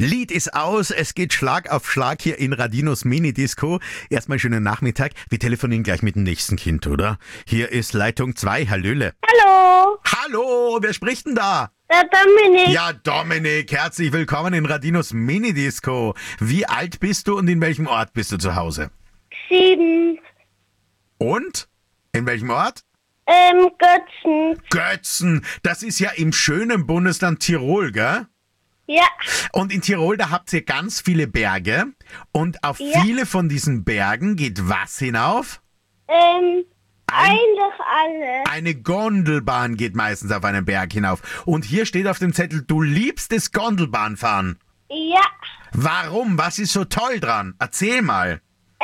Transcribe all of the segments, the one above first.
Lied ist aus, es geht Schlag auf Schlag hier in Radinos Mini-Disco. Erstmal schönen Nachmittag. Wir telefonieren gleich mit dem nächsten Kind, oder? Hier ist Leitung 2, Hallöle. Hallo, Hallo, wer spricht denn da? der Dominik. Ja, Dominik, herzlich willkommen in Radinos Mini-Disco. Wie alt bist du und in welchem Ort bist du zu Hause? 7. Und? In welchem Ort? Götzen. Götzen, das ist ja im schönen Bundesland Tirol, gell? Ja, Und in Tirol, da habt ihr ganz viele Berge. Und auf Ja. viele von diesen Bergen geht was hinauf? eigentlich alle. Eine Gondelbahn geht meistens auf einen Berg hinauf. Und hier steht auf dem Zettel, du liebst das Gondelbahnfahren. Ja, Warum? Was ist so toll dran? Erzähl mal.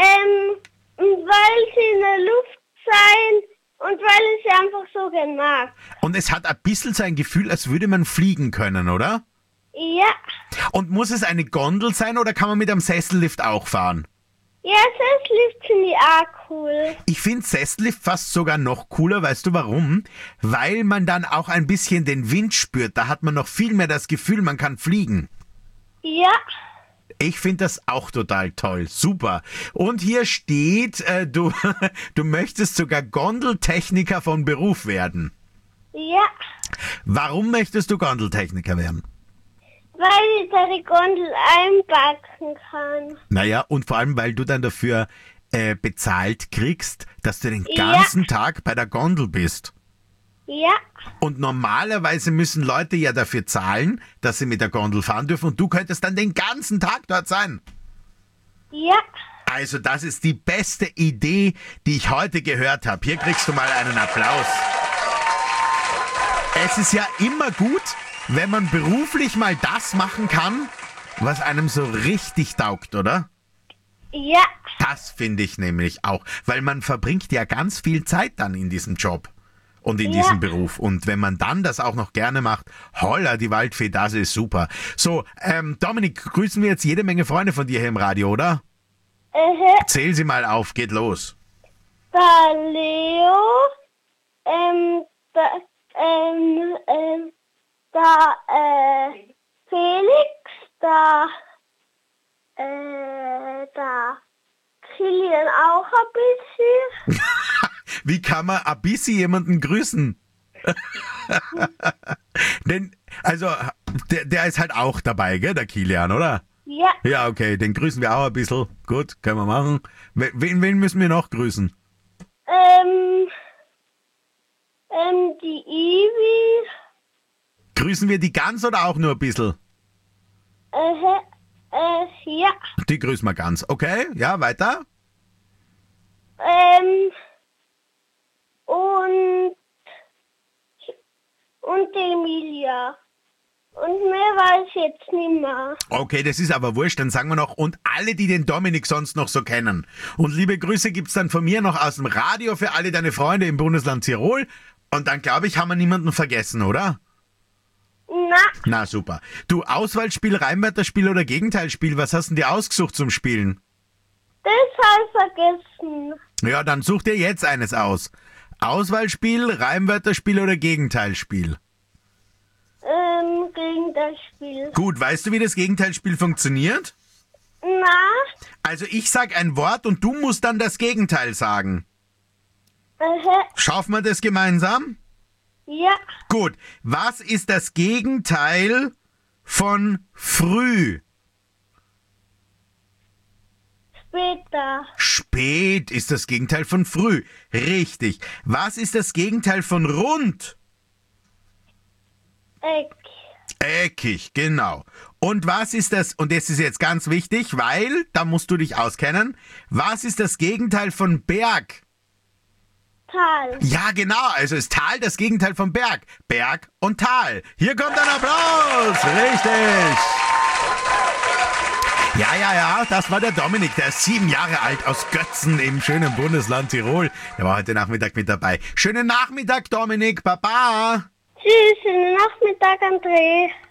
weil sie in der Luft sein und weil ich sie einfach so gern mag. Und es hat ein bisschen so ein Gefühl, als würde man fliegen können, oder? Ja, Und muss es eine Gondel sein oder kann man mit einem Sessellift auch fahren? ja, Sessellift finde ich auch cool. Ich finde Sessellift fast sogar noch cooler, weißt du warum? Weil man dann auch ein bisschen den Wind spürt. Da hat man noch viel mehr das Gefühl, man kann fliegen. Ja, Ich finde das auch total toll. Super. Und hier steht, du möchtest sogar Gondeltechniker von Beruf werden. ja, Warum möchtest du Gondeltechniker werden? weil ich da die Gondel einpacken kann. Naja, und vor allem, weil du dann dafür bezahlt kriegst, dass du den Ja. ganzen Tag bei der Gondel bist. Ja, Und normalerweise müssen Leute ja dafür zahlen, dass sie mit der Gondel fahren dürfen und du könntest dann den ganzen Tag dort sein. ja, Also das ist die beste Idee, die ich heute gehört habe. Hier kriegst du mal einen Applaus. Es ist ja immer gut, wenn man beruflich mal das machen kann, was einem so richtig taugt, oder? ja, Das finde ich nämlich auch, weil man verbringt ja ganz viel Zeit dann in diesem Job und in Ja. diesem Beruf. Und wenn man dann das auch noch gerne macht, holla die Waldfee, das ist super. So, Dominik, grüßen wir jetzt jede Menge Freunde von dir hier im Radio, oder? Zähl sie mal auf, geht los. der Leo, der Felix, der Kilian auch ein bisschen. Wie kann man ein bisschen jemanden grüßen? Denn, also, der ist halt auch dabei, gell, der Kilian, oder? Ja, Ja, okay, den grüßen wir auch ein bisschen. Gut, können wir machen. Wen müssen wir noch grüßen? die Ivi, Grüßen wir die ganz oder auch nur ein bisschen? ja, Die grüßen wir ganz. Okay, ja, weiter. und die Emilia. Und mehr weiß ich jetzt nicht mehr. Okay, das ist aber wurscht, dann sagen wir noch, und alle, die den Dominik sonst noch so kennen. Und liebe Grüße gibt's dann von mir noch aus dem Radio für alle deine Freunde im Bundesland Tirol. Und dann, glaube ich, haben wir niemanden vergessen, oder? Na, Na, super. Du, Auswahlspiel, Reimwörterspiel oder Gegenteilspiel, was hast denn dir ausgesucht zum Spielen? das habe ich vergessen. Ja, dann such dir jetzt eines aus. Auswahlspiel, Reimwörterspiel oder Gegenteilspiel? Gegen das Spiel. Gut, weißt du, wie das Gegenteilspiel funktioniert? Na, Also ich sag ein Wort und du musst dann das Gegenteil sagen. Schaffen wir das gemeinsam? ja, Gut, was ist das Gegenteil von früh? später. Spät ist das Gegenteil von früh. Richtig. Was ist das Gegenteil von rund? Eck. Eckig, genau. Und was ist das, und das ist jetzt ganz wichtig, weil, da musst du dich auskennen, was ist das Gegenteil von Berg? Tal. Ja, genau, also ist Tal das Gegenteil von Berg. Berg und Tal. Hier kommt ein Applaus. Richtig. Ja, das war der Dominik, der ist 7 Jahre alt aus Götzen im schönen Bundesland Tirol. Der war heute Nachmittag mit dabei. Schönen Nachmittag, Dominik, Baba. Tschüss, schönen Nachmittag, André.